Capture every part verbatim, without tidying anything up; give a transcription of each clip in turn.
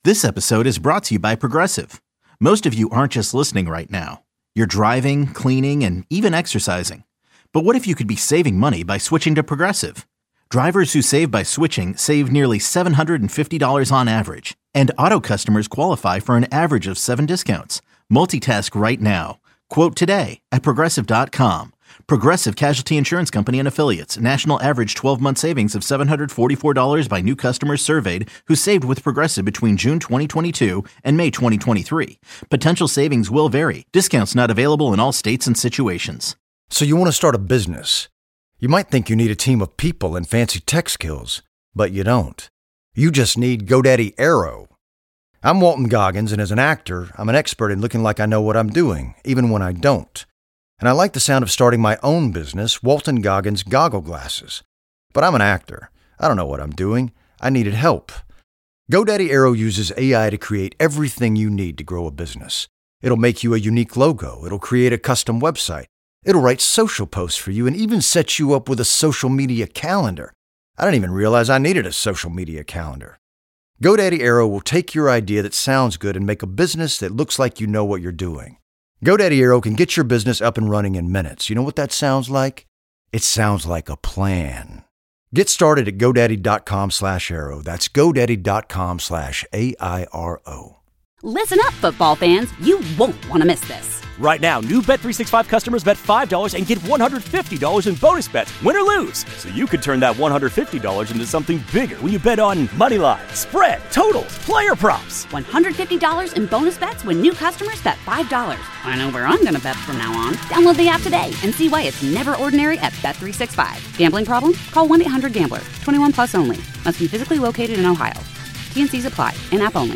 This episode is brought to you by Progressive. Most of you aren't just listening right now. You're driving, cleaning, and even exercising. But what if you could be saving money by switching to Progressive? Drivers who save by switching save nearly seven hundred fifty dollars on average. And auto customers qualify for an average of seven discounts. Multitask right now. Quote today at Progressive dot com. Progressive Casualty Insurance Company and Affiliates. National average twelve-month savings of seven hundred forty-four dollars by new customers surveyed who saved with Progressive between June twenty twenty-two and May twenty twenty-three. Potential savings will vary. Discounts not available in all states and situations. So you want to start a business. You might think you need a team of people and fancy tech skills, but you don't. You just need GoDaddy Aero. I'm Walton Goggins, and as an actor, I'm an expert in looking like I know what I'm doing, even when I don't. And I like the sound of starting my own business, Walton Goggins Goggle Glasses. But I'm an actor. I don't know what I'm doing. I needed help. GoDaddy Aero uses A I to create everything you need to grow a business. It'll make you a unique logo. It'll create a custom website. It'll write social posts for you and even set you up with a social media calendar. I didn't even realize I needed a social media calendar. GoDaddy Aero will take your idea that sounds good and make a business that looks like you know what you're doing. GoDaddy Aero can get your business up and running in minutes. You know what that sounds like? It sounds like a plan. Get started at GoDaddy.com slash Aero. That's GoDaddy.com slash A I R O. Listen up, football fans. You won't want to miss this. Right now, new Bet three sixty-five customers bet five dollars and get one hundred fifty dollars in bonus bets, win or lose. So you could turn that one hundred fifty dollars into something bigger when you bet on money line, spread, totals, player props. one hundred fifty dollars in bonus bets when new customers bet five dollars. I know where I'm going to bet from now on. Download the app today and see why it's never ordinary at Bet three sixty-five. Gambling problem? Call one eight hundred gambler. twenty-one plus only. Must be physically located in Ohio. T and C's apply. In-app only.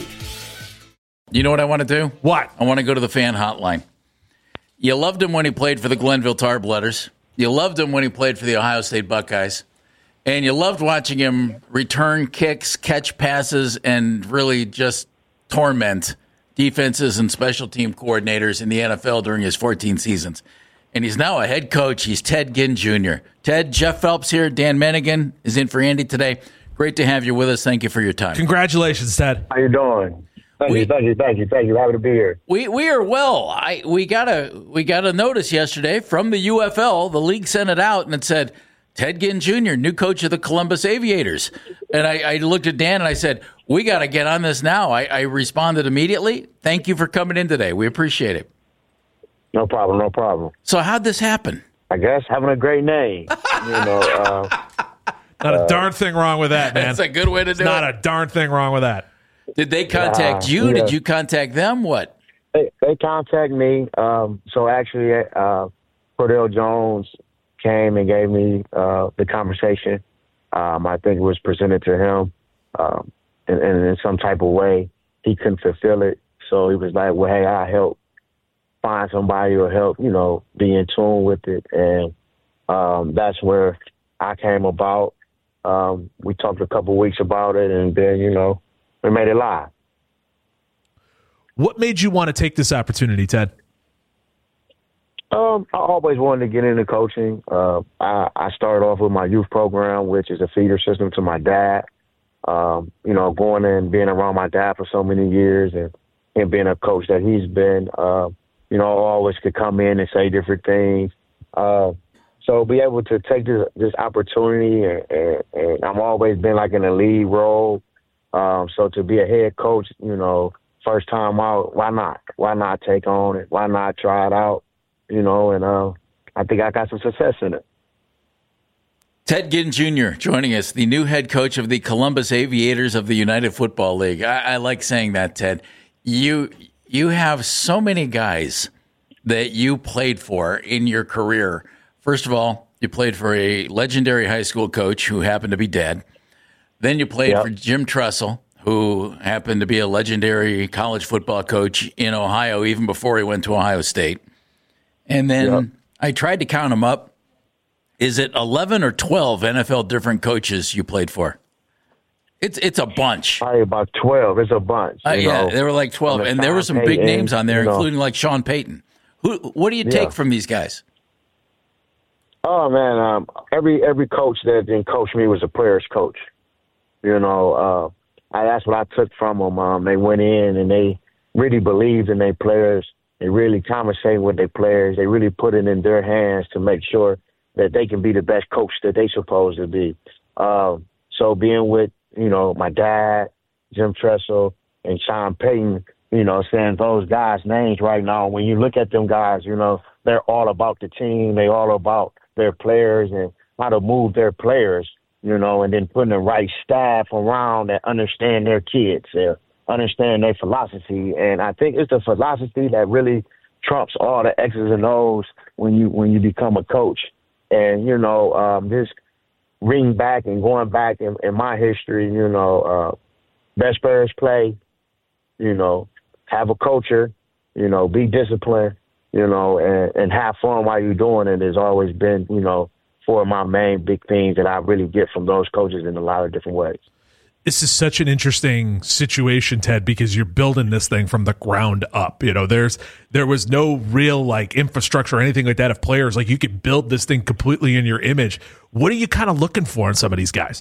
You know what I want to do? What? I want to go to the fan hotline. You loved him when he played for the Glenville Tarblooders. You loved him when he played for the Ohio State Buckeyes. And you loved watching him return kicks, catch passes, and really just torment defenses and special team coordinators in the N F L during his fourteen seasons. And he's now a head coach. He's Ted Ginn Junior Ted, Jeff Phelps here. Dan Mennigan is in for Andy today. Great to have you with us. Thank you for your time. Congratulations, Ted. How you doing? Thank we, you, thank you, thank you, thank you. Happy to be here. We we are well. I we got a we got a notice yesterday from the U F L. The league sent it out, and it said Ted Ginn Junior, new coach of the Columbus Aviators. And I, I looked at Dan and I said, "We got to get on this now." I, I responded immediately. Thank you for coming in today. We appreciate it. No problem, no problem. So how'd this happen? I guess having a great name. You know, uh, not a uh, darn thing wrong with that, man. That's a good way to do not it. Not a darn thing wrong with that. Did they contact uh, you? Yeah. Did you contact them? What? They, they contact me. Um, so actually, uh, Cordell Jones came and gave me uh, the conversation. Um, I think it was presented to him um, in, in some type of way. He couldn't fulfill it. So he was like, well, hey, I'll help find somebody or help, you know, be in tune with it. And um, that's where I came about. Um, we talked a couple weeks about it, and then, you know, we made it live. What made you want to take this opportunity, Ted? Um, I always wanted to get into coaching. Uh, I, I started off with my youth program, which is a feeder system to my dad. Um, you know, going and being around my dad for so many years and him being a coach that he's been, uh, you know, always could come in and say different things. Uh, so be able to take this, this opportunity, and, and, and I've always been like in a lead role. Um, so to be a head coach, you know, first time out, why not? Why not take on it? Why not try it out? You know, and uh, I think I got some success in it. Ted Ginn Junior joining us, the new head coach of the Columbus Aviators of the United Football League. I, I like saying that, Ted. You you have so many guys that you played for in your career. First of all, you played for a legendary high school coach who happened to be dead. Then you played yep. for Jim Tressel, who happened to be a legendary college football coach in Ohio even before he went to Ohio State. And then yep. I tried to count them up. Is it eleven or twelve N F L different coaches you played for? It's it's a bunch. Probably about twelve. It's a bunch. Uh, yeah, know. There were like twelve. And there were some big Payton, names on there, you know. including like Sean Payton. Who? What do you take yeah. from these guys? Oh, man, um, every every coach that didn't coach me was a player's coach. You know, uh, I, that's what I took from them. Um, they went in and they really believed in their players. They really conversated with their players. They really put it in their hands to make sure that they can be the best coach that they supposed to be. Uh, so being with, you know, my dad, Jim Tressel, and Sean Payton, you know, saying those guys' names right now, when you look at them guys, you know, they're all about the team. They all about their players and how to move their players, you know, and then putting the right staff around that understand their kids, uh, understand their philosophy. And I think it's the philosophy that really trumps all the X's and O's when you when you become a coach. And, you know, um, just reading back and going back in, in my history, you know, uh, best players play, you know, have a culture, you know, be disciplined, you know, and, and have fun while you're doing it has always been, you know, four of my main big things that I really get from those coaches in a lot of different ways. This is such an interesting situation, Ted, because you're building this thing from the ground up. You know, there's there was no real like infrastructure or anything like that of players. Like you could build this thing completely in your image. What are you kind of looking for in some of these guys?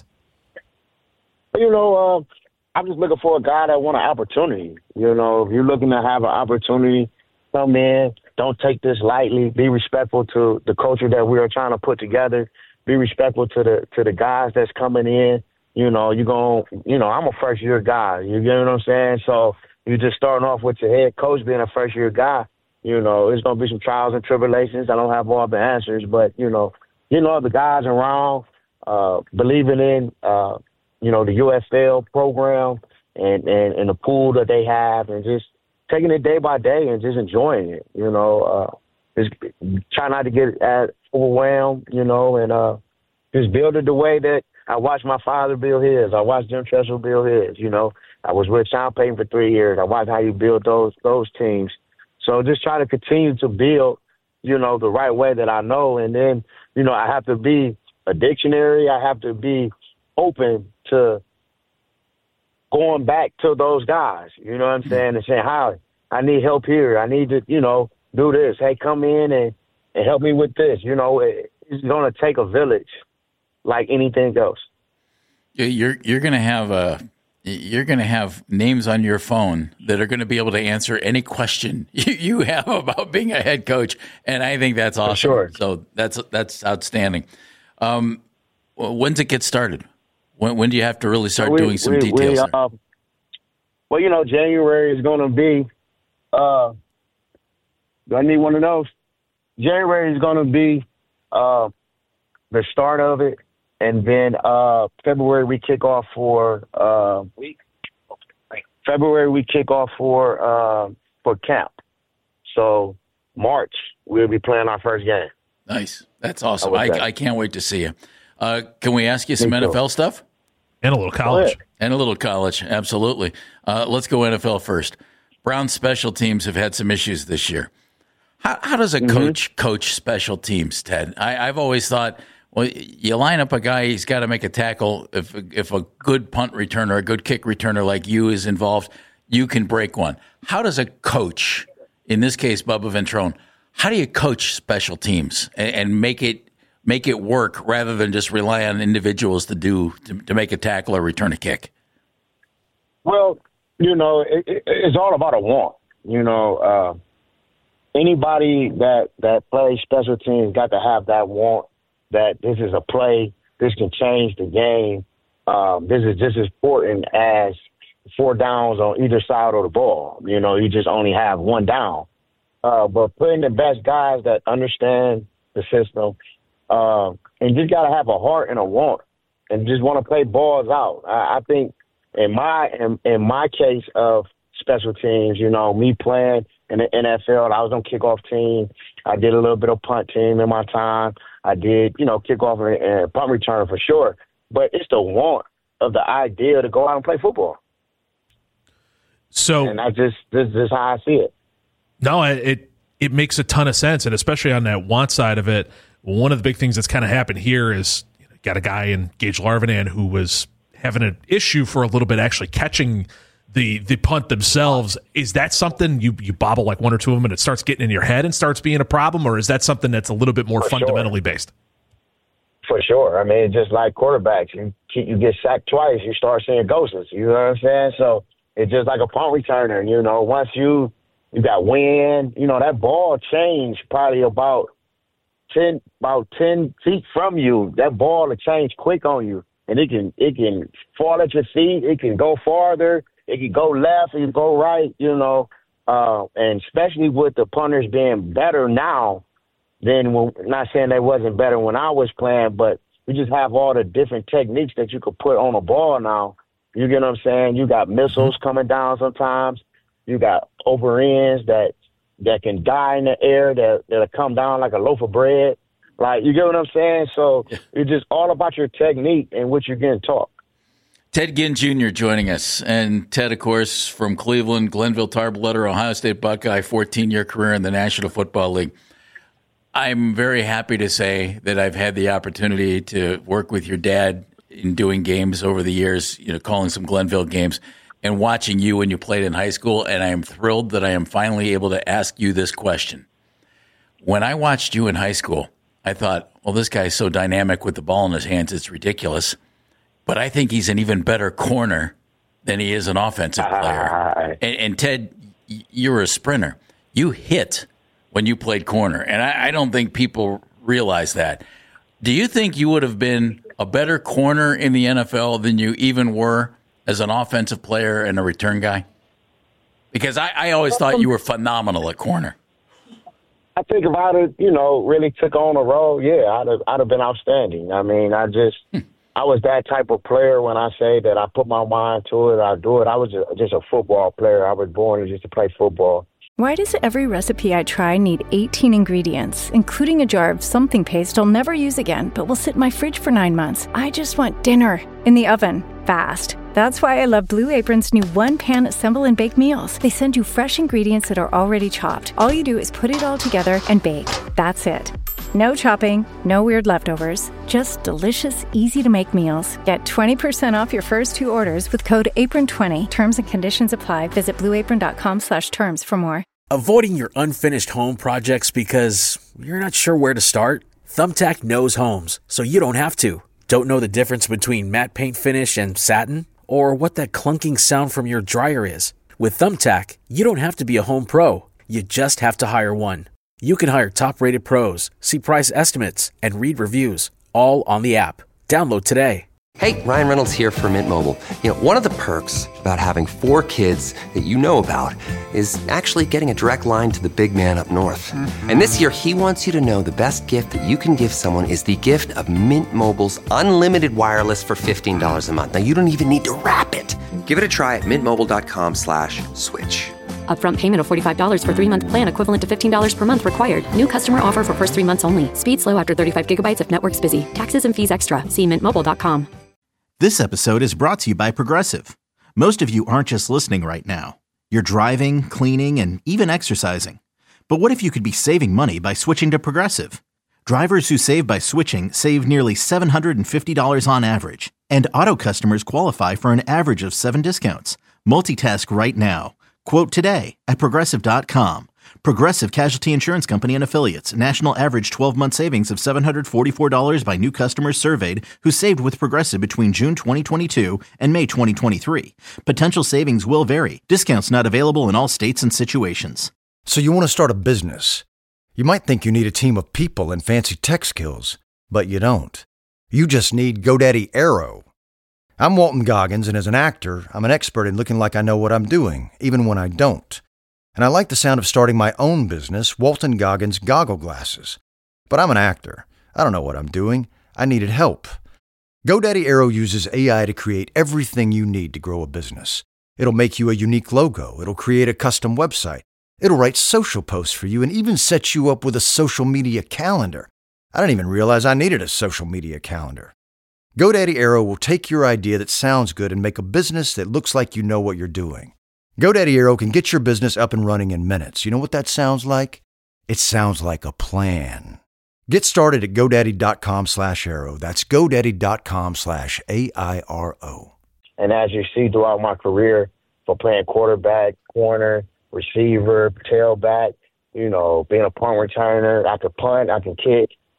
You know, uh, I'm just looking for a guy that want an opportunity. You know, if you're looking to have an opportunity, come in. Don't take this lightly. Be respectful to the culture that we are trying to put together. Be respectful to the to the guys that's coming in. You know, you're going, you know, I'm a first year guy. You get what I'm saying? So you're just starting off with your head coach being a first year guy. You know, it's going to be some trials and tribulations. I don't have all the answers, but, you know, you know, the guys around uh, believing in, uh, you know, the U S L program and, and, and the pool that they have and just taking it day by day and just enjoying it, you know, uh, just try not to get uh, overwhelmed, you know, and uh, just build it the way that I watched my father build his. I watched Jim Tressel build his, you know. I was with Sean Payton for three years. I watched how you build those those teams. So just try to continue to build, you know, the right way that I know. And then, you know, I have to be a dictionary. I have to be open to going back to those guys, you know what I'm saying, and saying, hi, I need help here. I need to, you know, do this. Hey, come in and, and help me with this. You know, it, it's going to take a village like anything else. You're you're going to have a you're going to have names on your phone that are going to be able to answer any question you, you have about being a head coach, and I think that's awesome. For sure. So that's that's outstanding. Um, when's it get started? When when do you have to really start we, doing some we, details? We, uh, well, you know, January is going to be. Uh, do I need one of those? January is going to be uh, the start of it. And then uh, February we kick off for uh, February we kick off for uh, for camp. So March we'll be playing our first game. Nice, that's awesome. I, I can't wait to see you. Uh, can we ask you some N F L stuff and a little college and a little college? Absolutely. Uh, let's go N F L first. Browns special teams have had some issues this year. How, how does a mm-hmm. coach coach special teams, Ted? I, I've always thought. Well, you line up a guy, he's got to make a tackle. If if a good punt returner, a good kick returner like you is involved, you can break one. How does a coach, in this case, Bubba Ventrone, how do you coach special teams and, and make it make it work rather than just rely on individuals to do to, to make a tackle or return a kick? Well, you know, it, it, it's all about a want. You know, uh, anybody that that plays special teams got to have that want. That this is a play, this can change the game. Um, this is just as important as four downs on either side of the ball. You know, you just only have one down. Uh, but putting the best guys that understand the system uh, and just got to have a heart and a want and just want to play balls out. I, I think in my in, in my case of special teams, you know, me playing in the N F L, I was on kickoff team. I did a little bit of punt team in my time. I did, you know, kickoff and, and punt return for sure. But it's the want of the idea to go out and play football. So, and I just this, this is how I see it. No, it it makes a ton of sense, and especially on that want side of it. One of the big things that's kind of happened here is you know, got a guy in Gage Larvanan who was having an issue for a little bit actually catching the the punt themselves. Is that something you, you bobble like one or two of them and it starts getting in your head and starts being a problem, or is that something that's a little bit more For fundamentally sure. based? For sure. I mean, it's just like quarterbacks. You you get sacked twice, you start seeing ghosts. You know what I'm saying? So it's just like a punt returner. You know, once you you got wind, you know, that ball changed probably about ten about ten feet from you. That ball will change quick on you, and it can it can fall at your feet. It can go farther. It can go left. It can go right. You know, uh, and especially with the punters being better now. Then, when, not saying they wasn't better when I was playing, but we just have all the different techniques that you could put on a ball now. You get what I'm saying? You got missiles coming down sometimes. You got over ends that that can die in the air that that'll come down like a loaf of bread. Like, you get what I'm saying? So it's just all about your technique and what you're getting taught. Ted Ginn Junior joining us. And Ted, of course, from Cleveland, Glenville Tarbletter, Ohio State Buckeye, fourteen-year career in the National Football League. I'm very happy to say that I've had the opportunity to work with your dad in doing games over the years, you know, calling some Glenville games and watching you when you played in high school. And I am thrilled that I am finally able to ask you this question. When I watched you in high school, I thought, well, this guy's so dynamic with the ball in his hands, it's ridiculous. But I think he's an even better corner than he is an offensive player. And, and Ted, you're a sprinter. You hit when you played corner, and I, I don't think people realize that. Do you think you would have been a better corner in the N F L than you even were as an offensive player and a return guy? Because I, I always thought you were phenomenal at corner. I think if I'd have, you know, really took on a role, yeah, I'd have, I'd have been outstanding. I mean, I just, hmm. I was that type of player. When I say that I put my mind to it, I do it. I was just, just a football player. I was born just to play football. Why does every recipe I try need eighteen ingredients, including a jar of something paste I'll never use again, but will sit in my fridge for nine months? I just want dinner in the oven, fast. That's why I love Blue Apron's new one-pan assemble and bake meals. They send you fresh ingredients that are already chopped. All you do is put it all together and bake. That's it. No chopping, no weird leftovers, just delicious, easy-to-make meals. Get twenty percent off your first two orders with code apron twenty. Terms and conditions apply. Visit blueapron.com slash terms for more. Avoiding your unfinished home projects because you're not sure where to start? Thumbtack knows homes, so you don't have to. Don't know the difference between matte paint finish and satin? Or what that clunking sound from your dryer is? With Thumbtack, you don't have to be a home pro. You just have to hire one. You can hire top-rated pros, see price estimates, and read reviews, all on the app. Download today. Hey, Ryan Reynolds here from Mint Mobile. You know, one of the perks about having four kids that you know about is actually getting a direct line to the big man up north. Mm-hmm. And this year, he wants you to know the best gift that you can give someone is the gift of Mint Mobile's unlimited wireless for fifteen dollars a month. Now, you don't even need to wrap it. Give it a try at mintmobile.com slash switch. Upfront payment of forty-five dollars for three-month plan equivalent to fifteen dollars per month required. New customer offer for first three months only. Speed slow after thirty-five gigabytes if network's busy. Taxes and fees extra. See mint mobile dot com. This episode is brought to you by Progressive. Most of you aren't just listening right now. You're driving, cleaning, and even exercising. But what if you could be saving money by switching to Progressive? Drivers who save by switching save nearly seven hundred fifty dollars on average. And auto customers qualify for an average of seven discounts. Multitask right now. Quote today at Progressive dot com. Progressive Casualty Insurance Company and Affiliates. National average twelve-month savings of seven hundred forty-four dollars by new customers surveyed who saved with Progressive between June twenty twenty-two and May twenty twenty-three. Potential savings will vary. Discounts not available in all states and situations. So you want to start a business. You might think you need a team of people and fancy tech skills, but you don't. You just need GoDaddy Aero. I'm Walton Goggins, and as an actor, I'm an expert in looking like I know what I'm doing, even when I don't. And I like the sound of starting my own business, Walton Goggins Goggle Glasses. But I'm an actor. I don't know what I'm doing. I needed help. GoDaddy Aero uses A I to create everything you need to grow a business. It'll make you a unique logo. It'll create a custom website. It'll write social posts for you and even set you up with a social media calendar. I didn't even realize I needed a social media calendar. GoDaddy Aero will take your idea that sounds good and make a business that looks like you know what you're doing. GoDaddy Aero can get your business up and running in minutes. You know what that sounds like? It sounds like a plan. Get started at GoDaddy.com slash Aero. That's GoDaddy.com slash A I R O. And as you see throughout my career, for playing quarterback, corner, receiver, tailback, you know, being a punt returner, I could punt, I can kick.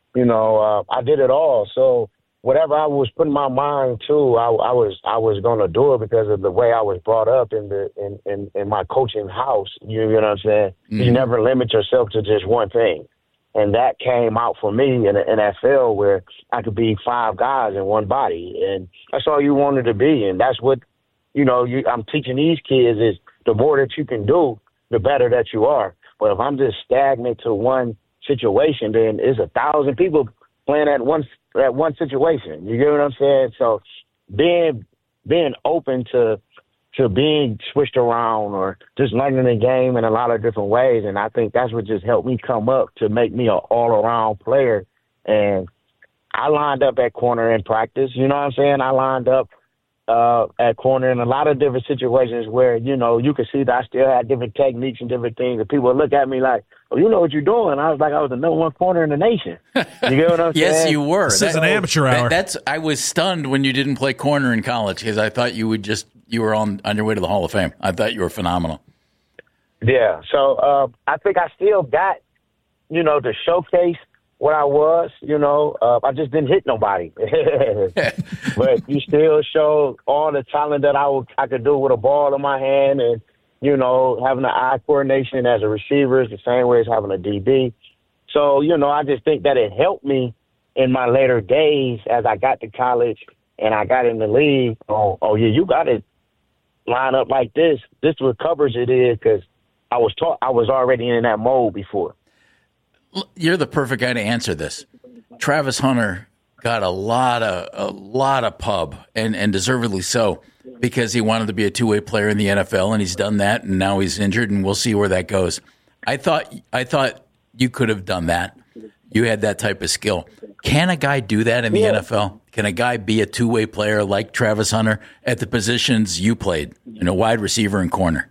You know, uh, I did it all. So whatever I was putting my mind to, I, I was I was going to do it because of the way I was brought up in the in, in, in my coaching house. You, you know what I'm saying? Mm-hmm. You never limit yourself to just one thing. And that came out for me in the N F L where I could be five guys in one body. And that's all you wanted to be. And that's what, you know, you, I'm teaching these kids is the more that you can do, the better that you are. But if I'm just stagnant to one situation, then there's a thousand people playing at one at one situation. You get what I'm saying? So being being open to to being switched around or just learning the game in a lot of different ways. And I think that's what just helped me come up to make me an all-around player. And I lined up at corner in practice. You know what I'm saying? I lined up uh, at corner in a lot of different situations where, you know, you could see that I still had different techniques and different things. And people would look at me like, oh, you know what you're doing. I was like, I was the number one corner in the nation. You get what I'm yes, saying? Yes, you were. This that, is an amateur hour. That, that's. I was stunned when you didn't play corner in college because I thought you would just, you were on, on your way to the Hall of Fame. I thought you were phenomenal. Yeah. So uh, I think I still got, you know, to showcase what I was, you know. Uh, I just didn't hit nobody. But you still show all the talent that I, would, I could do with a ball in my hand and, you know, having the eye coordination as a receiver is the same way as having a D B. So, you know, I just think that it helped me in my later days as I got to college and I got in the league. Oh, oh yeah, you got to line up like this. This is what coverage it is because I was taught I was already in that mode before. You're the perfect guy to answer this. Travis Hunter got a lot of a lot of pub, and, and deservedly so, because he wanted to be a two-way player in the N F L, and he's done that, and now he's injured, and we'll see where that goes. I thought I thought you could have done that. You had that type of skill. Can a guy do that in the yeah. N F L? Can a guy be a two-way player like Travis Hunter at the positions you played, you know, wide receiver and corner?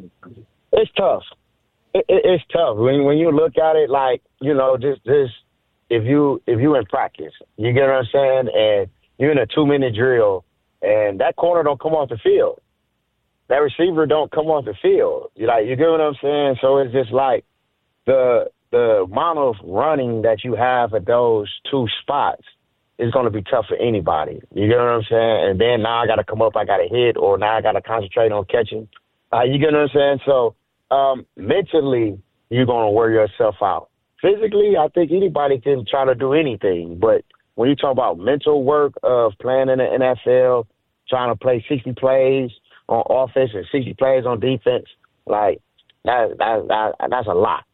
It's tough. It, it, it's tough when when you look at it like, you know, just just if you if you in practice, you get what I'm saying, and you're in a two minute drill, and that corner don't come off the field, that receiver don't come off the field. You like you get what I'm saying? So it's just like the the amount of running that you have at those two spots is going to be tough for anybody. You get what I'm saying? And then now I got to come up, I got to hit, or now I got to concentrate on catching. Uh, you get what I'm saying? So. Um, mentally, you're going to wear yourself out. Physically, I think anybody can try to do anything. But when you talk about mental work of playing in the N F L, trying to play sixty plays on offense and sixty plays on defense, like that, that, that that's a lot.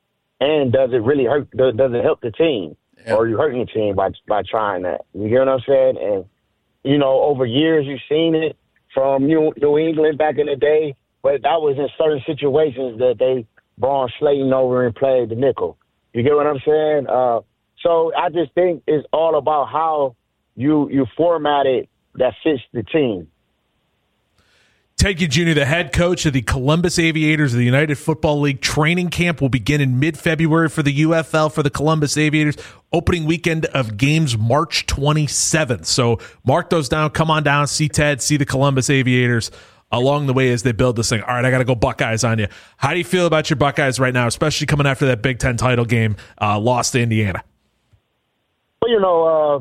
And does it really hurt? Does, does it help the team? Yeah. Or are you hurting the team by by trying that? You get what I'm saying? And, you know, over years, you've seen it from New, New England back in the day. But that was in certain situations that they brought Slayton over and played the nickel. You get what I'm saying? Uh, so I just think it's all about how you you format it that fits the team. Ted Ginn Junior, the head coach of the Columbus Aviators of the United Football League. Training camp will begin in mid-February for the U F L for the Columbus Aviators. Opening weekend of games March twenty-seventh. So mark those down. Come on down. See Ted. See the Columbus Aviators along the way as they build this thing. All right, I got to go Buckeyes on you. How do you feel about your Buckeyes right now, especially coming after that Big Ten title game uh, lost to Indiana? Well, you know, uh,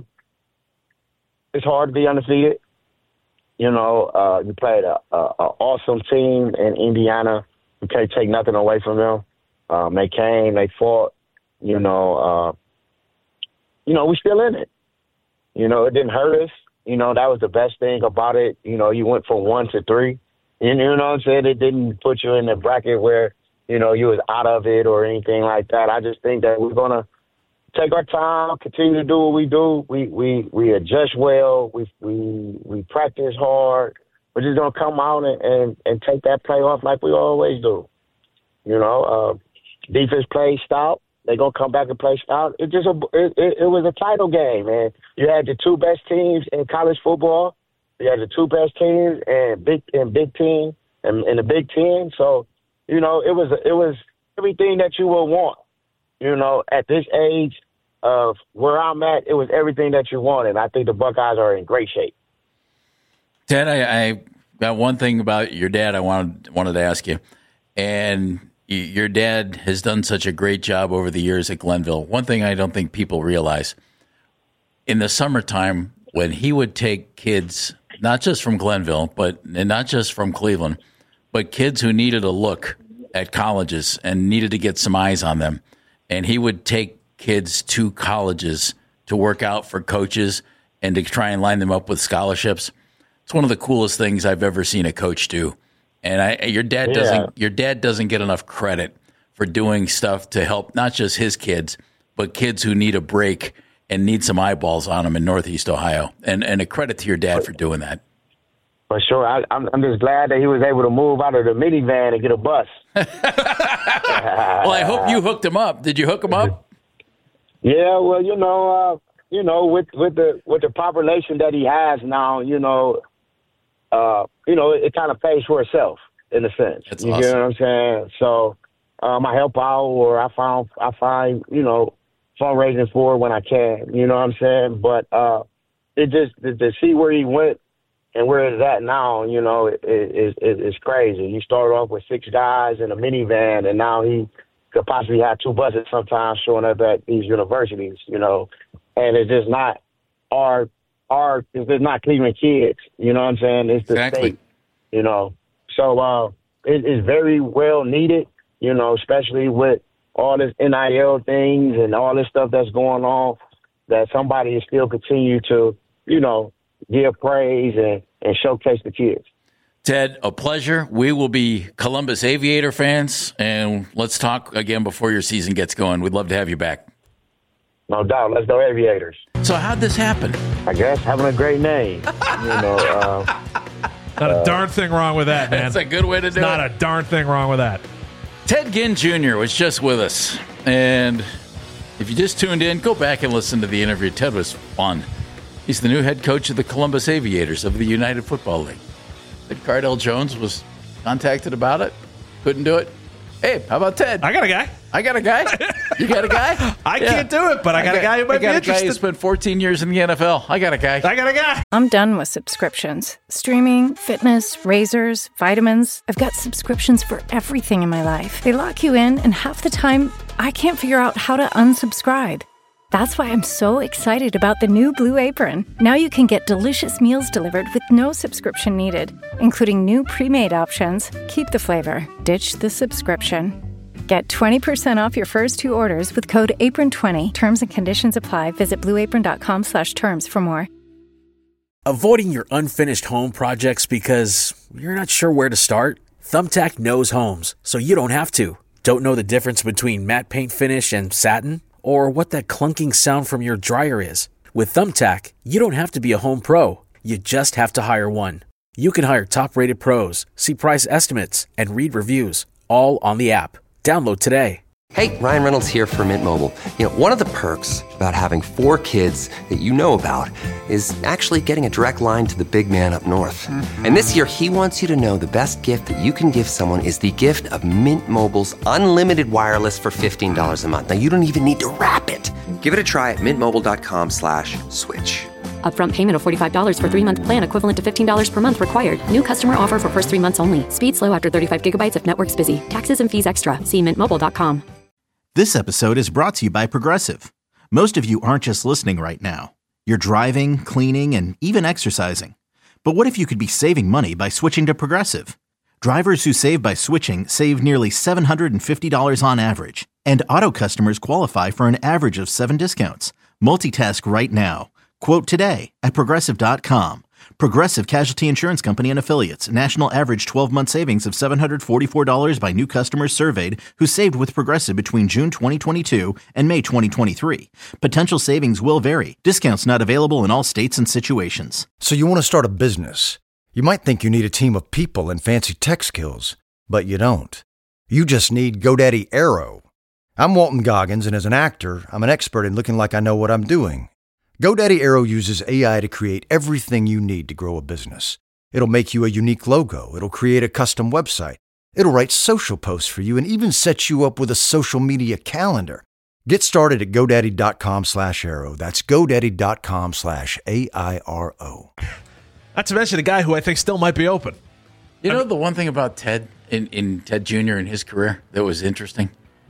it's hard to be undefeated. You know, uh, you played an awesome team in Indiana. You can't take nothing away from them. Um, they came, they fought. You know, uh, you know, we still in it. You know, it didn't hurt us. You know, that was the best thing about it. You know, you went from one to three. You know what I'm saying? It didn't put you in the bracket where, you know, you was out of it or anything like that. I just think that we're going to take our time, continue to do what we do. We we, we adjust well. We we we practice hard. We're just going to come out and, and, and take that play off like we always do. You know, uh, defense play stout. They're going to come back and play stout. It just a, it, it, it was a title game, man. You had the two best teams in college football. You had the two best teams and big and big team and, and the Big Ten. So, you know, it was it was everything that you would want. You know, at this age of where I'm at, it was everything that you wanted. I think the Buckeyes are in great shape. Ted, I, I got one thing about your dad I wanted wanted to ask you, and y- your dad has done such a great job over the years at Glenville. One thing I don't think people realize, in the summertime, when he would take kids, not just from Glenville, but and not just from Cleveland, but kids who needed a look at colleges and needed to get some eyes on them, and he would take kids to colleges to work out for coaches and to try and line them up with scholarships. It's one of the coolest things I've ever seen a coach do. And I, your dad Yeah. doesn't your dad doesn't get enough credit for doing stuff to help not just his kids, but kids who need a break and need some eyeballs on them in Northeast Ohio. And and a credit to your dad for doing that. For sure. I, I'm, I'm just glad that he was able to move out of the minivan and get a bus. Well, I hope you hooked him up. Did you hook him up? Yeah, well, you know, uh, you know, with with the with the population that he has now, you know, uh, you know, it, it kind of pays for itself in a sense. That's you awesome. get what I'm saying? So um, I help out, or I find I find you know fundraising for it when I can. You know what I'm saying? But uh, it just to, to see where he went and where it's at now, you know, it, it, it, it's crazy. He started off with six guys in a minivan, and now he could possibly have two buses sometimes showing up at these universities, you know. And it's just not our, our it's not Cleveland kids, you know what I'm saying? It's the Exactly. state, you know. So uh, it, it's very well needed, you know, especially with all this N I L things and all this stuff that's going on, that somebody is still continue to, you know, give praise and, and showcase the kids. Ted, a pleasure. We will be Columbus Aviator fans, and let's talk again before your season gets going. We'd love to have you back. No doubt. Let's go Aviators. So how'd this happen? I guess having a great name. You know, uh, Not a darn thing wrong with that, man. That's a good way to do Not it. a darn thing wrong with that. Ted Ginn Junior was just with us, and if you just tuned in, go back and listen to the interview. Ted was fun. He's the new head coach of the Columbus Aviators of the United Football League. Ted Cardell Jones was contacted about it. Couldn't do it. Hey, how about Ted? I got a guy. I got a guy. You got a guy? I can't do it, but I got a guy who might I got be a guy who interested. spent fourteen years in the N F L. I got a guy. I got a guy. I'm done with subscriptions. Streaming, fitness, razors, vitamins. I've got subscriptions for everything in my life. They lock you in, and half the time, I can't figure out how to unsubscribe. That's why I'm so excited about the new Blue Apron. Now you can get delicious meals delivered with no subscription needed, including new pre-made options. Keep the flavor, ditch the subscription. Get twenty percent off your first two orders with code apron twenty. Terms and conditions apply. Visit blueapron.com slash terms for more. Avoiding your unfinished home projects because you're not sure where to start? Thumbtack knows homes, so you don't have to. Don't know the difference between matte paint finish and satin? Or what that clunking sound from your dryer is? With Thumbtack, you don't have to be a home pro. You just have to hire one. You can hire top-rated pros, see price estimates, and read reviews, all on the app. Download today. Hey, Ryan Reynolds here for Mint Mobile. You know, one of the perks about having four kids that you know about is actually getting a direct line to the big man up north. Mm-hmm. And this year, he wants you to know the best gift that you can give someone is the gift of Mint Mobile's unlimited wireless for fifteen dollars a month. Now, you don't even need to wrap it. Give it a try at mintmobile.com slash switch. Upfront payment of forty-five dollars for three-month plan equivalent to fifteen dollars per month required. New customer offer for first three months only. Speed slow after thirty-five gigabytes if network's busy. Taxes and fees extra. See mint mobile dot com. This episode is brought to you by Progressive. Most of you aren't just listening right now. You're driving, cleaning, and even exercising. But what if you could be saving money by switching to Progressive? Drivers who save by switching save nearly seven hundred fifty dollars on average. And auto customers qualify for an average of seven discounts. Multitask right now. Quote today at Progressive dot com. Progressive Casualty Insurance Company and Affiliates. National average twelve-month savings of seven hundred forty-four dollars by new customers surveyed who saved with Progressive between June twenty twenty-two and May twenty twenty-three. Potential savings will vary. Discounts not available in all states and situations. So you want to start a business. You might think you need a team of people and fancy tech skills, but you don't. You just need GoDaddy Aero. I'm Walton Goggins, and as an actor, I'm an expert in looking like I know what I'm doing. GoDaddy Aero uses A I to create everything you need to grow a business. It'll make you a unique logo. It'll create a custom website. It'll write social posts for you and even set you up with a social media calendar. Get started at GoDaddy.com slash Aero. That's GoDaddy.com slash A I R O. Not to mention a guy who I think still might be open. You know, I mean, the one thing about Ted, in, in Ted Junior in his career that was interesting?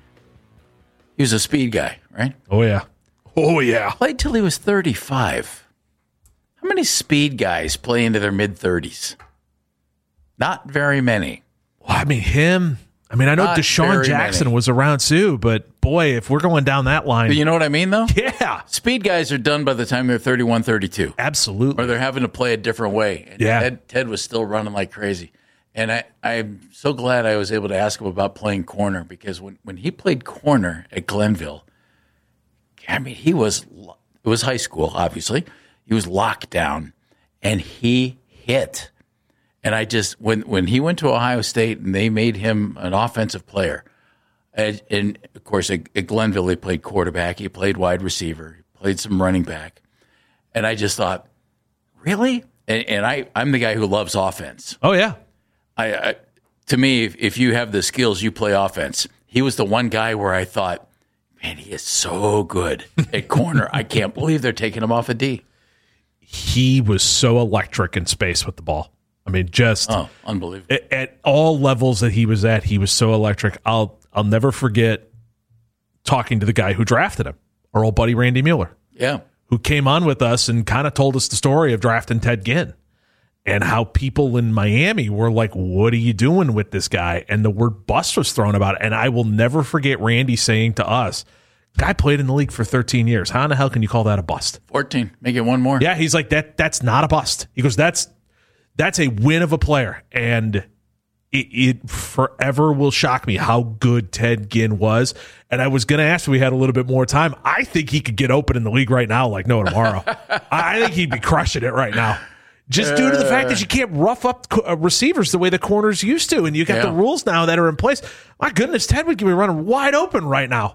He was a speed guy, right? Oh, yeah. Oh, yeah. Played till he was thirty-five. How many speed guys play into their mid-thirties? Not very many. Well, I mean, him. I mean, I know Not Deshaun Jackson many. was around too, but boy, if we're going down that line. But you know what I mean, though? Yeah. Speed guys are done by the time they're thirty-one, thirty-two. Absolutely. Or they're having to play a different way. And yeah. Ted, Ted was still running like crazy. And I, I'm so glad I was able to ask him about playing corner, because when, when he played corner at Glenville, I mean, he was, it was high school, obviously. He was locked down, and he hit. And I just, when, when he went to Ohio State and they made him an offensive player, and, and of course at, at Glenville he played quarterback, he played wide receiver, he played some running back. And I just thought, really? And, and I, I'm the guy who loves offense. Oh, yeah. I, I to me, if, if you have the skills, you play offense. He was the one guy where I thought, man, he is so good at corner. I can't believe they're taking him off a D. He was so electric in space with the ball. I mean, just oh, unbelievable. At, at all levels that he was at, he was so electric. I'll I'll never forget talking to the guy who drafted him, our old buddy Randy Mueller. Yeah. Who came on with us and kind of told us the story of drafting Ted Ginn. And how people in Miami were like, what are you doing with this guy? And the word bust was thrown about it. And I will never forget Randy saying to us, guy played in the league for thirteen years. How in the hell can you call that a bust? fourteen. Make it one more. Yeah, he's like, that. that's not a bust. He goes, that's that's a win of a player. And it, it forever will shock me how good Ted Ginn was. And I was going to ask if we had a little bit more time. I think he could get open in the league right now like no tomorrow. I think he'd be crushing it right now. Just due to the fact that you can't rough up receivers the way the corners used to, and you got yeah. the rules now that are in place. My goodness, Ted would be running wide open right now.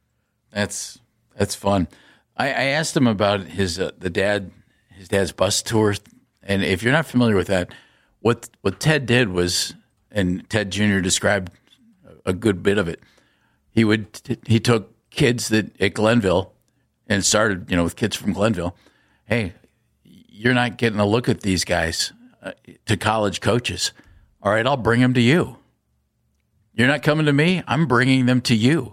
That's that's fun. I, I asked him about his uh, the dad his dad's bus tour, and if you're not familiar with that, what what Ted did was, and Ted Junior described a good bit of it. He would he took kids that at Glenville, and started you know with kids from Glenville. Hey, you're not getting a look at these guys uh, to college coaches. All right, I'll bring them to you. You're not coming to me. I'm bringing them to you.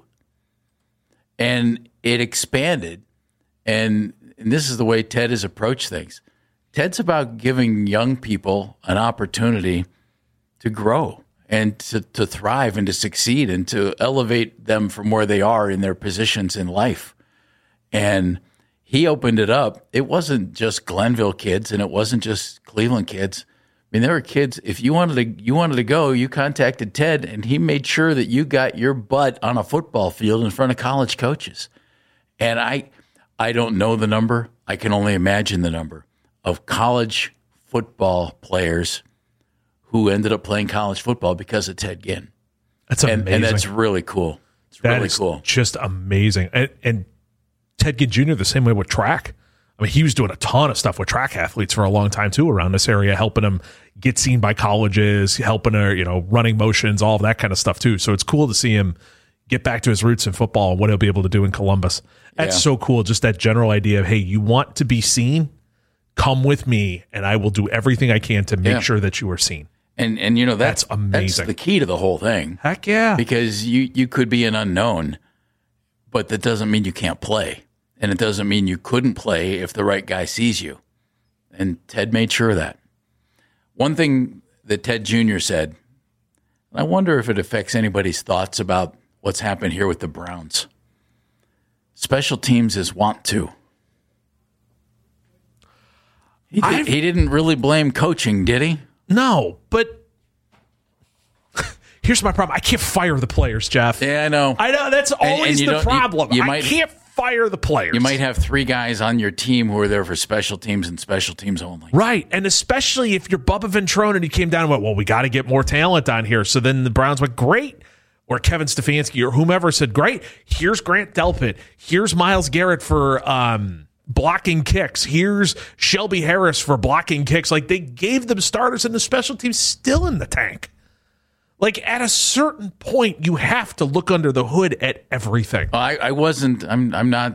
And it expanded. And, and this is the way Ted has approached things. Ted's about giving young people an opportunity to grow and to, to thrive and to succeed and to elevate them from where they are in their positions in life. And he opened it up. It wasn't just Glenville kids, and it wasn't just Cleveland kids. I mean, there were kids. If you wanted to, you wanted to go, you contacted Ted, and he made sure that you got your butt on a football field in front of college coaches. And I, I don't know the number. I can only imagine the number of college football players who ended up playing college football because of Ted Ginn. That's amazing, and, and that's really cool. It's that really is cool. Just amazing, and. and Ted Ginn Junior the same way with track. I mean, he was doing a ton of stuff with track athletes for a long time too around this area, helping them get seen by colleges, helping her, you know, running motions, all of that kind of stuff too. So it's cool to see him get back to his roots in football and what he'll be able to do in Columbus. That's yeah. so cool. Just that general idea of, hey, you want to be seen? Come with me, and I will do everything I can to make yeah. sure that you are seen. And and you know that's, that's amazing. That's the key to the whole thing. Heck yeah! Because you you could be an unknown, but that doesn't mean you can't play. And it doesn't mean you couldn't play if the right guy sees you. And Ted made sure of that. One thing that Ted Junior said, and I wonder if it affects anybody's thoughts about what's happened here with the Browns. Special teams is want to. He, did, he didn't really blame coaching, did he? No, but here's my problem. I can't fire the players, Jeff. Yeah, I know. I know. That's always and, and the problem. You, you might, I can't fire the players. You might have three guys on your team who are there for special teams and special teams only. Right, and especially if you're Bubba Ventrone and he came down and went, well, we got to get more talent on here. So then the Browns went, great. Or Kevin Stefanski or whomever said, great, here's Grant Delpit. Here's Myles Garrett for um, blocking kicks. Here's Shelby Harris for blocking kicks. Like, they gave them starters and the special teams still in the tank. Like, at a certain point, you have to look under the hood at everything. I, I wasn't. I'm. I'm not.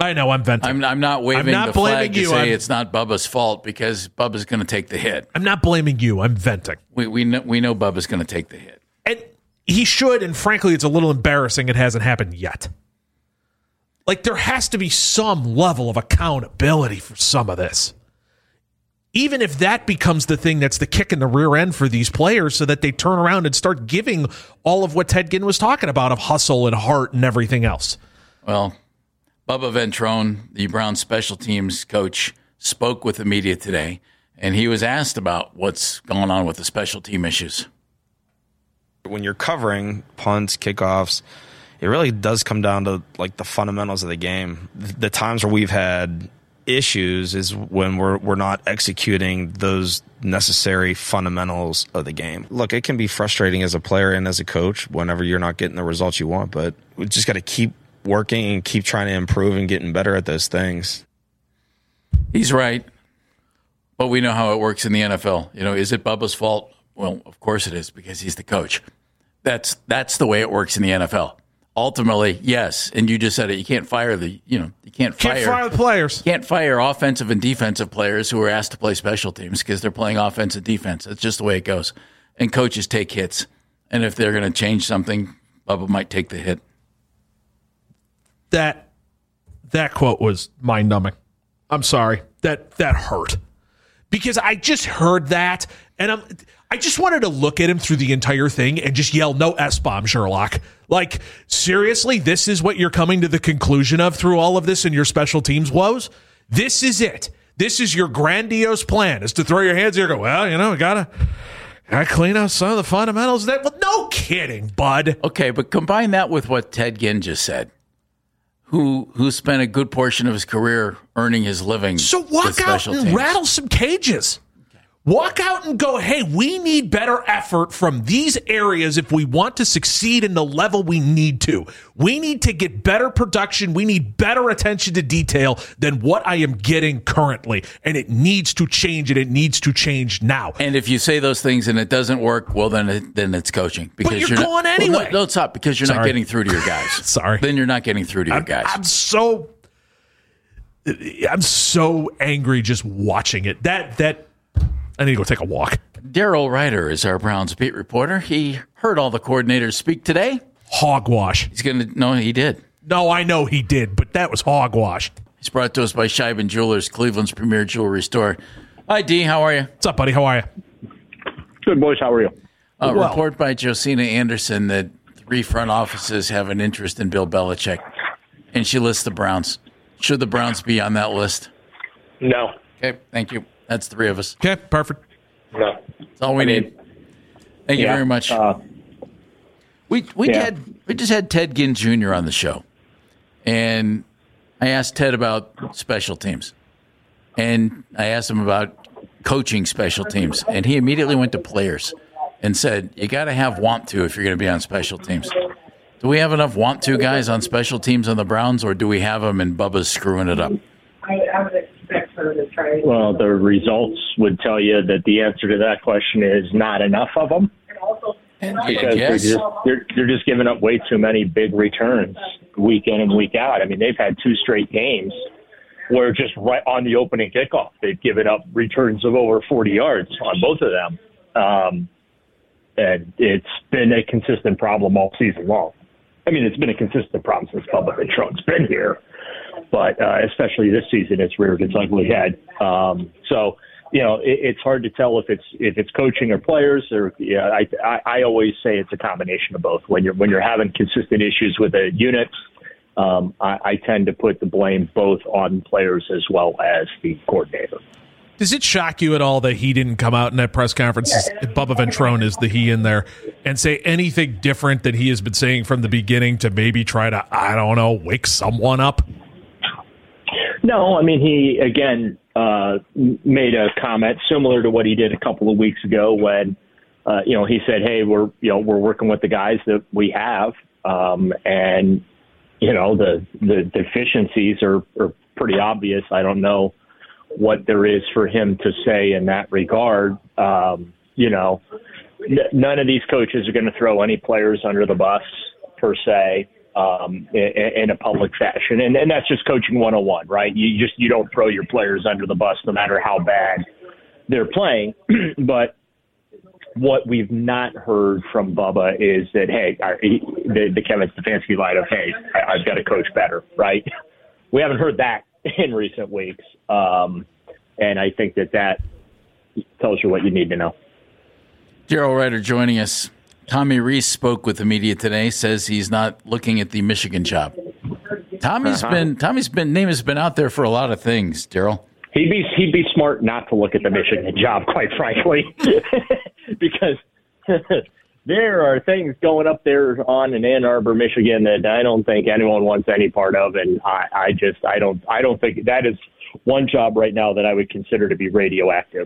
I know, I'm venting. I'm, I'm not waving I'm not the flag to you. say I'm, it's not Bubba's fault because Bubba's going to take the hit. I'm not blaming you. I'm venting. We we know, we know Bubba's going to take the hit. And he should, and frankly, it's a little embarrassing it hasn't happened yet. Like, there has to be some level of accountability for some of this. Even if that becomes the thing that's the kick in the rear end for these players so that they turn around and start giving all of what Ted Ginn was talking about of hustle and heart and everything else. Well, Bubba Ventrone, the Browns special teams coach, spoke with the media today, and he was asked about what's going on with the special team issues. When you're covering punts, kickoffs, it really does come down to like the fundamentals of the game. The times where we've had issues is when we're we're not executing those necessary fundamentals of the game. Look, it can be frustrating as a player and as a coach whenever you're not getting the results you want, but we just got to keep working and keep trying to improve and getting better at those things. He's right, but we know how it works in the N F L. You know, is it Bubba's fault? Well, of course it is because he's the coach. That's that's the way it works in the N F L. Ultimately, yes, and you just said it. You can't fire the, you know, you can't fire, can't fire the players. You can't fire offensive and defensive players who are asked to play special teams because they're playing offense and defense. It's just the way it goes. And coaches take hits, and if they're going to change something, Bubba might take the hit. That that quote was mind-numbing. I'm sorry. That that hurt. Because I just heard that, and I'm, I just wanted to look at him through the entire thing and just yell, no S-bomb, Sherlock. Like, seriously, this is what you're coming to the conclusion of through all of this in your special teams woes? This is it. This is your grandiose plan, is to throw your hands here and go, well, you know, we got to gotta clean up some of the fundamentals. That, well, no kidding, bud. Okay, but combine that with what Ted Ginn just said. Who who spent a good portion of his career earning his living. So walk out and teams. rattle some cages. Okay. Walk out and go, hey, we need better effort from these areas if we want to succeed in the level we need to. We need to get better production. We need better attention to detail than what I am getting currently. And it needs to change, and it needs to change now. And if you say those things and it doesn't work, well, then it, then it's coaching. Because but you're, you're going not, anyway. Well, no, no, stop, because you're Sorry. not getting through to your guys. Sorry. Then you're not getting through to your I'm, guys. I'm so... I'm so angry just watching it. That that I need to go take a walk. Daryl Ryder is our Browns beat reporter. He heard all the coordinators speak today. Hogwash. He's going to no, he did. No, I know he did, but that was hogwash. He's brought to us by Scheiben Jewelers, Cleveland's premier jewelry store. Hi, D. How are you? What's up, buddy? How are you? Good, boys. How are you? A well. report by Josina Anderson that three front offices have an interest in Bill Belichick, and she lists the Browns. Should the Browns be on that list? No. Okay, thank you. That's three of us. Okay, perfect. No. That's all we I mean, need. Thank yeah, you very much. Uh, we we yeah. had we just had Ted Ginn Junior on the show, and I asked Ted about special teams, and I asked him about coaching special teams, and he immediately went to players and said, "You got to have want to if you're going to be on special teams." Do we have enough want to guys on special teams on the Browns, or do we have them and Bubba's screwing it up? I, I would expect her to try. Well, the results would tell you that the answer to that question is not enough of them. And because yes. they're, just, they're, they're just giving up way too many big returns week in and week out. I mean, they've had two straight games where just right on the opening kickoff, they've given up returns of over forty yards on both of them. Um, and it's been a consistent problem all season long. I mean, it's been a consistent problem since Bubba Ventrone's been here, but uh, especially this season, it's reared its ugly head. Um, so, you know, it, it's hard to tell if it's if it's coaching or players. Or yeah, I, I I always say it's a combination of both. When you're when you're having consistent issues with a unit, um, I, I tend to put the blame both on players as well as the coordinator. Does it shock you at all that he didn't come out in that press conference, Bubba Ventrone is the he in there, and say anything different than he has been saying from the beginning to maybe try to, I don't know, wake someone up? No, I mean, he, again, uh, made a comment similar to what he did a couple of weeks ago when, uh, you know, he said, hey, we're, you know, we're working with the guys that we have, um, and, you know, the, the deficiencies are, are pretty obvious. I don't know what there is for him to say in that regard. Um, you know, n- none of these coaches are going to throw any players under the bus per se. um, in, in a public fashion. And, and that's just coaching one oh one, right? You just, you don't throw your players under the bus no matter how bad they're playing. But what we've not heard from Bubba is that, hey, our, he, the, the Kevin Stefanski line of, hey, I, I've got to coach better, right? We haven't heard that in recent weeks. Um, and I think that that tells you what you need to know. Daryl Ruiter joining us. Tommy Rees spoke with the media today, says he's not looking at the Michigan job. Tommy's Uh-huh. been Tommy's been name has been out there for a lot of things, Daryl. He'd be he'd be smart not to look at the Michigan job, quite frankly, because there are things going up there on in Ann Arbor, Michigan, that I don't think anyone wants any part of, and I, I just I don't I don't think that is one job right now that I would consider to be radioactive.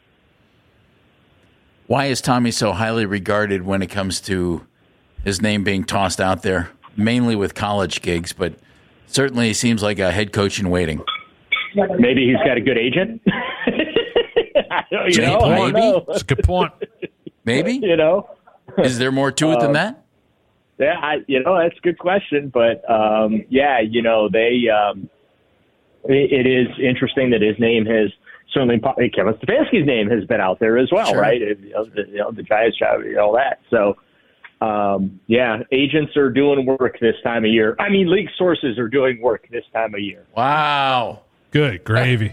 Why is Tommy so highly regarded when it comes to his name being tossed out there, mainly with college gigs, but certainly he seems like a head coach in waiting? Maybe he's got a good agent. I don't, you know, I don't Maybe. know. That's a good point. Maybe. You know, is there more to it than Um, that? Yeah, I, you know, that's a good question, but um, yeah, you know, they. Um, it, it is interesting that his name has certainly Kevin Stefanski's name has been out there as well, Sure. right? You know, the, you know, the Giants job, you know, all that. So, um, yeah, agents are doing work this time of year. I mean, league sources are doing work this time of year. Wow. Good gravy.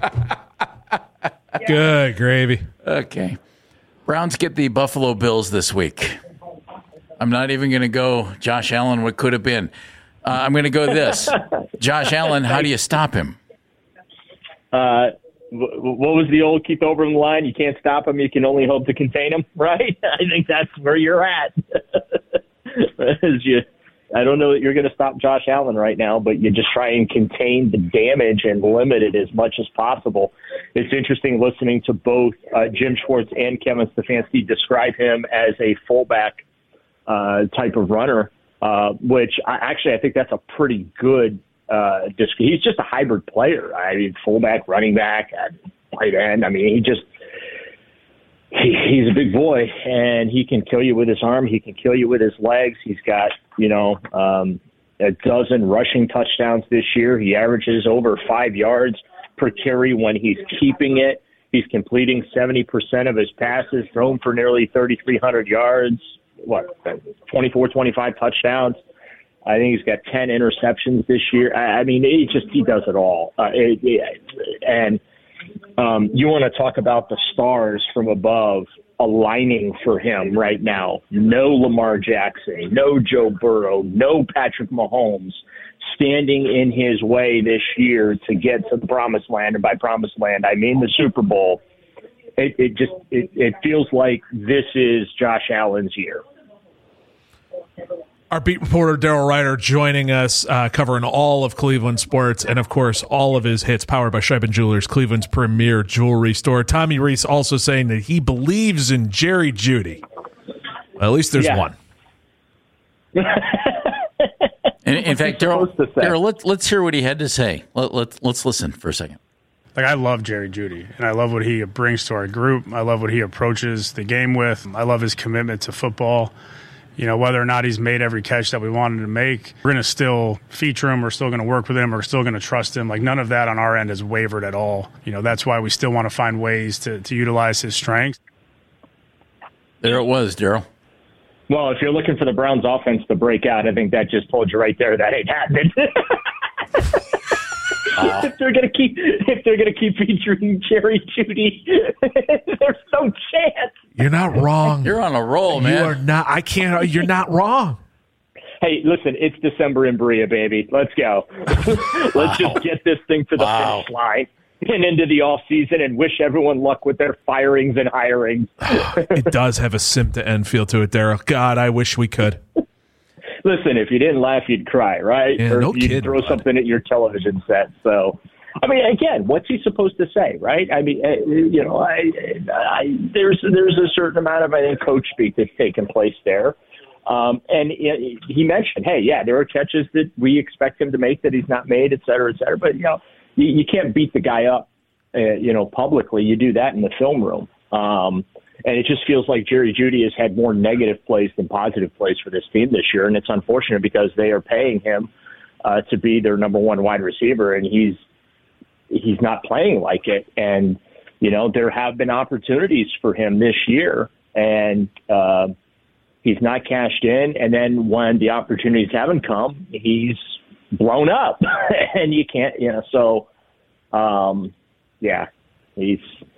Good gravy. Okay. Browns get the Buffalo Bills this week. I'm not even going to go Josh Allen, what could have been. Uh, I'm going to go this. Josh Allen, how do you stop him? Uh, what was the old Keith Olbermann line? You can't stop him. You can only hope to contain him, right? I think that's where you're at. As you, I don't know that you're going to stop Josh Allen right now, but you just try and contain the damage and limit it as much as possible. It's interesting listening to both uh, Jim Schwartz and Kevin Stefanski describe him as a fullback uh, type of runner, uh, which I, actually I think that's a pretty good uh, disc- he's just a hybrid player. I mean, fullback, running back, tight end. I mean, he just he, he's a big boy, and he can kill you with his arm. He can kill you with his legs. He's got, you know, um, a dozen rushing touchdowns this year. He averages over five yards per carry when he's keeping it. He's completing seventy percent of his passes, thrown for nearly thirty-three hundred yards, what, twenty-four, twenty-five touchdowns. I think he's got ten interceptions this year. I, I mean, he just he does it all. Uh, it, it, and um, you want to talk about the stars from above aligning for him right now. No Lamar Jackson, no Joe Burrow, no Patrick Mahomes standing in his way this year to get to the promised land. And by promised land, I mean the Super Bowl. It, it just it, it feels like this is Josh Allen's year. Our beat reporter, Daryl Ruiter, joining us, uh, covering all of Cleveland sports and, of course, all of his hits, powered by Scheiben Jewelers, Cleveland's premier jewelry store. Tommy Rees also saying that he believes in Jerry Jeudy. Well, at least there's Yeah. one. In, in fact, Daryl, Daryl, let, let's hear what he had to say. Let, let, let's listen for a second. Like, I love Jerry Jeudy, and I love what he brings to our group. I love what he approaches the game with. I love his commitment to football. You know, whether or not he's made every catch that we wanted to make, we're going to still feature him. We're still going to work with him. We're still going to trust him. Like, none of that on our end has wavered at all. You know, that's why we still want to find ways to, to utilize his strengths. There it was, Daryl. Well, if you're looking for the Browns offense to break out, I think that just told you right there that ain't happening. Wow. If they're gonna keep, if they're gonna keep featuring Jerry Jeudy, there's no chance. You're not wrong. You're on a roll, man. You are not. I can't. You're not wrong. Hey, listen, it's December in Berea, baby. Let's go. Let's Wow. just get this thing to the Wow. finish line and into the off season, and wish everyone luck with their firings and hirings. It does have a sim to end feel to it, Daryl. God, I wish we could. Listen, if you didn't laugh, you'd cry, right? Yeah, or no you'd kidding, throw bud. something at your television set. So, I mean, again, what's he supposed to say, right? I mean, uh, you know, I, I, there's there's a certain amount of, I think, coach speak that's taken place there. Um, and he he mentioned, hey, yeah, there are catches that we expect him to make that he's not made, et cetera, et cetera. But, you know, you, you can't beat the guy up, uh, you know, publicly. You do that in the film room. Um, And it just feels like Jerry Jeudy has had more negative plays than positive plays for this team this year. And it's unfortunate because they are paying him uh, to be their number one wide receiver, and he's he's not playing like it. And, you know, there have been opportunities for him this year, and uh, he's not cashed in. And then when the opportunities haven't come, he's blown up. And you can't, you know, so, um, yeah, he's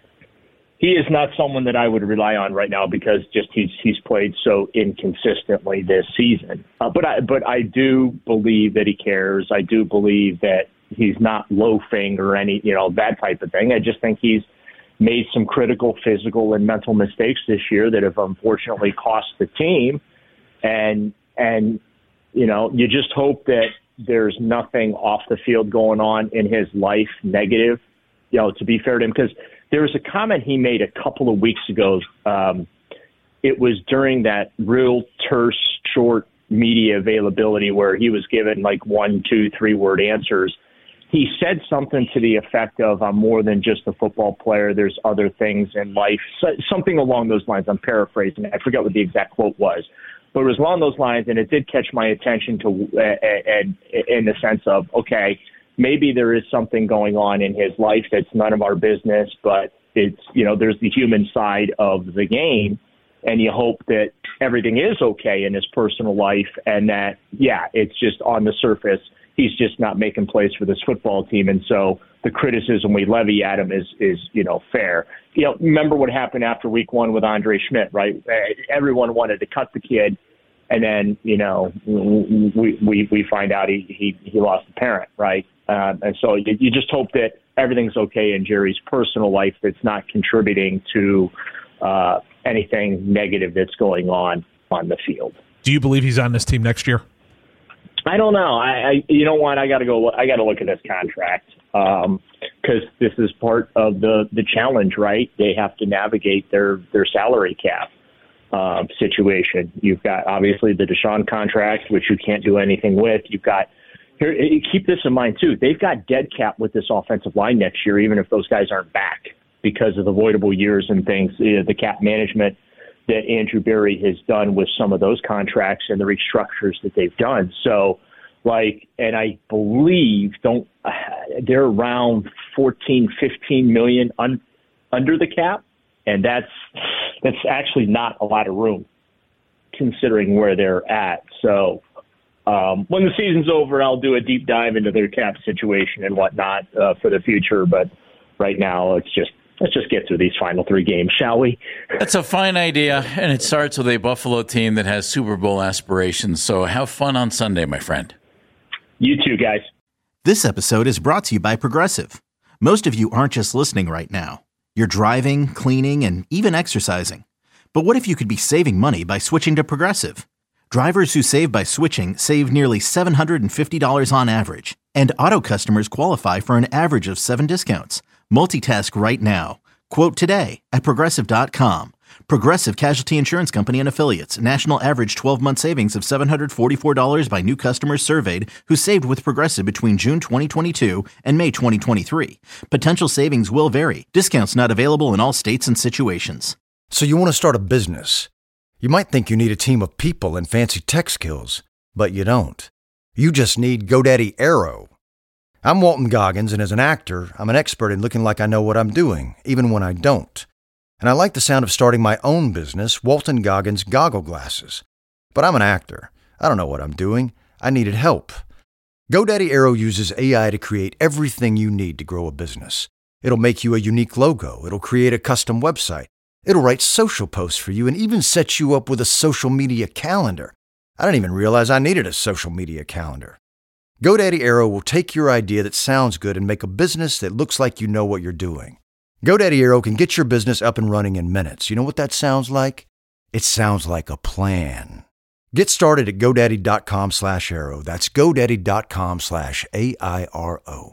he is not someone that I would rely on right now because just he's he's played so inconsistently this season. Uh, but I but I do believe that he cares. I do believe that he's not loafing or any, you know, that type of thing. I just think he's made some critical physical and mental mistakes this year that have unfortunately cost the team. And, and, you know, you just hope that there's nothing off the field going on in his life negative, you know, to be fair to him. Because there was a comment he made a couple of weeks ago. Um, it was during that real terse, short media availability where he was given like one, two, three word answers. He said something to the effect of, I'm more than just a football player. There's other things in life, so, something along those lines. I'm paraphrasing. I forget what the exact quote was, but it was along those lines. And it did catch my attention to, uh, and in the sense of, okay, maybe there is something going on in his life that's none of our business, but it's, you know, there's the human side of the game. And you hope that everything is okay in his personal life and that, yeah, it's just on the surface, he's just not making plays for this football team. And so the criticism we levy at him is, is, you know, fair. You know, remember what happened after week one with Andre Schmidt, right? Everyone wanted to cut the kid. And then, you know, we, we, we find out he, he, he lost a parent, right? Uh, and so you, you just hope that everything's okay in Jerry's personal life that's not contributing to uh, anything negative that's going on on the field. Do you believe he's on this team next year? I don't know. I, I you know what? I got to go. I got to look at this contract because um, this is part of the, the challenge, right? They have to navigate their their salary cap uh, situation. You've got obviously the Deshaun contract, which you can't do anything with. You've got here. Keep this in mind too. They've got dead cap with this offensive line next year, even if those guys aren't back because of the voidable years and things. You know, the cap management that Andrew Berry has done with some of those contracts and the restructures that they've done. So, like, and I believe don't uh, they're around fourteen, fifteen million un, under the cap, and that's that's actually not a lot of room considering where they're at. So, um, when the season's over, I'll do a deep dive into their cap situation and whatnot uh, for the future. But right now, it's just. Let's just get through these final three games, shall we? That's a fine idea, and it starts with a Buffalo team that has Super Bowl aspirations. So have fun on Sunday, my friend. You too, guys. This episode is brought to you by Progressive. Most of you aren't just listening right now. You're driving, cleaning, and even exercising. But what if you could be saving money by switching to Progressive? Drivers who save by switching save nearly seven hundred fifty dollars on average, and auto customers qualify for an average of seven discounts. Multitask right now. Quote today at Progressive dot com. Progressive Casualty Insurance Company and Affiliates. National average twelve-month savings of seven hundred forty-four dollars by new customers surveyed who saved with Progressive between June twenty twenty-two and May twenty twenty-three. Potential savings will vary. Discounts not available in all states and situations. So you want to start a business. You might think you need a team of people and fancy tech skills, but you don't. You just need GoDaddy Aero. I'm Walton Goggins, and as an actor, I'm an expert in looking like I know what I'm doing, even when I don't. And I like the sound of starting my own business, Walton Goggins Goggle Glasses. But I'm an actor. I don't know what I'm doing. I needed help. GoDaddy Aero uses A I to create everything you need to grow a business. It'll make you a unique logo. It'll create a custom website. It'll write social posts for you and even set you up with a social media calendar. I didn't even realize I needed a social media calendar. GoDaddy Aero will take your idea that sounds good and make a business that looks like you know what you're doing. GoDaddy Aero can get your business up and running in minutes. You know what that sounds like? It sounds like a plan. Get started at GoDaddy.com slash Aero. That's GoDaddy.com slash A I R O.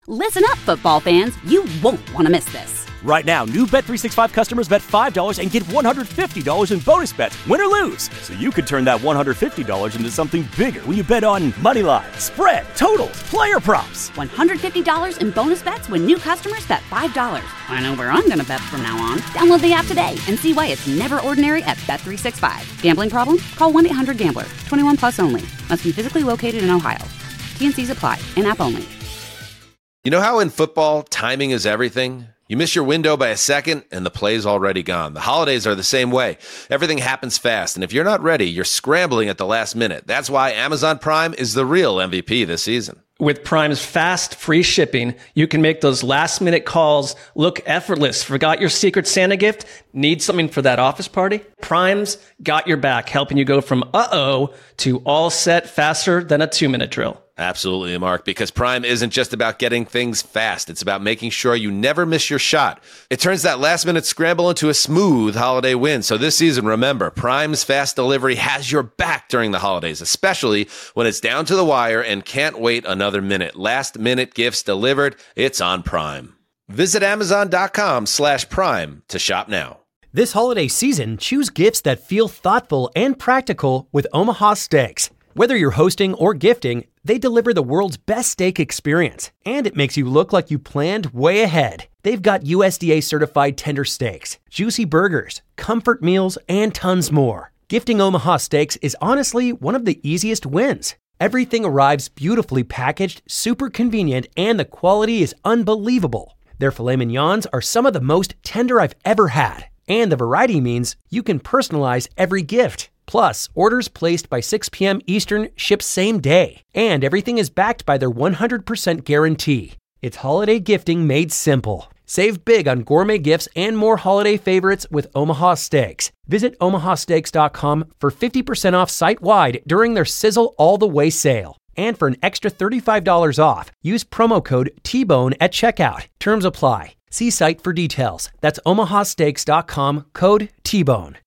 Listen up, football fans. You won't want to miss this. Right now, new Bet three sixty-five customers bet five dollars and get one hundred fifty dollars in bonus bets, win or lose. So you could turn that one hundred fifty dollars into something bigger when you bet on money line, spread, totals, player props. one hundred fifty dollars in bonus bets when new customers bet five dollars. I know where I'm going to bet from now on. Download the app today and see why it's never ordinary at Bet three sixty-five. Gambling problem? Call one eight hundred gambler. twenty-one plus only. Must be physically located in Ohio. T and C's apply. In-app only. You know how in football, timing is everything? You miss your window by a second, and the play's already gone. The holidays are the same way. Everything happens fast, and if you're not ready, you're scrambling at the last minute. That's why Amazon Prime is the real M V P this season. With Prime's fast, free shipping, you can make those last-minute calls look effortless. Forgot your Secret Santa gift? Need something for that office party? Prime's got your back, helping you go from uh-oh to all set faster than a two-minute drill. Absolutely, Mark, because Prime isn't just about getting things fast. It's about making sure you never miss your shot. It turns that last-minute scramble into a smooth holiday win. So this season, remember, Prime's fast delivery has your back during the holidays, especially when it's down to the wire and can't wait another minute. Last-minute gifts delivered. It's on Prime. Visit Amazon.com slash Prime to shop now. This holiday season, choose gifts that feel thoughtful and practical with Omaha Steaks. Whether you're hosting or gifting, they deliver the world's best steak experience, and it makes you look like you planned way ahead. They've got U S D A-certified tender steaks, juicy burgers, comfort meals, and tons more. Gifting Omaha Steaks is honestly one of the easiest wins. Everything arrives beautifully packaged, super convenient, and the quality is unbelievable. Their filet mignons are some of the most tender I've ever had, and the variety means you can personalize every gift. Plus, orders placed by six p.m. Eastern ship same day, and everything is backed by their one hundred percent guarantee. It's holiday gifting made simple. Save big on gourmet gifts and more holiday favorites with Omaha Steaks. Visit omaha steaks dot com for fifty percent off site-wide during their Sizzle All the Way sale. And for an extra thirty-five dollars off, use promo code T bone at checkout. Terms apply. See site for details. That's omaha steaks dot com, code T bone.